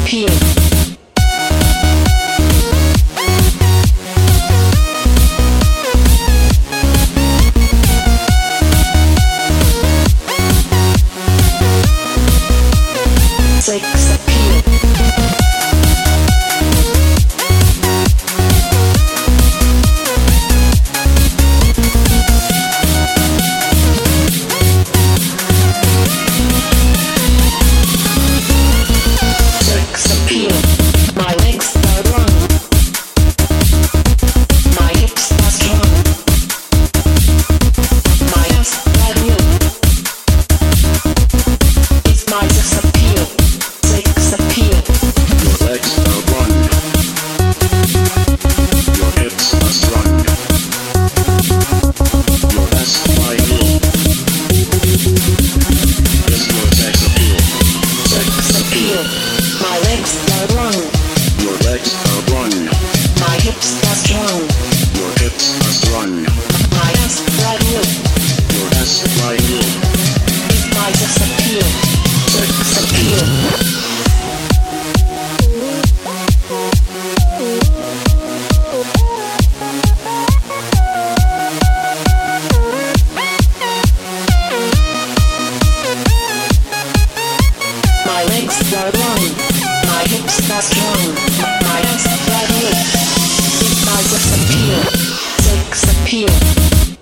appeal. Sex appeal. Sex appeal. My legs are long. My hips are strong. My ass that will. It's my sex appeal. Sex appeal. Your legs are long. Your hips are strong. Your ass wide low. It's your sex appeal. Sex appeal. My legs are long. Your legs are long. My hips are strong. Your hips are strong. My ass that will. Your ass wide low. It's my sex appeal. Sex appeal. My legs are long. My hips are strong. My ass flat lip. It's my sex appeal. Sex appeal.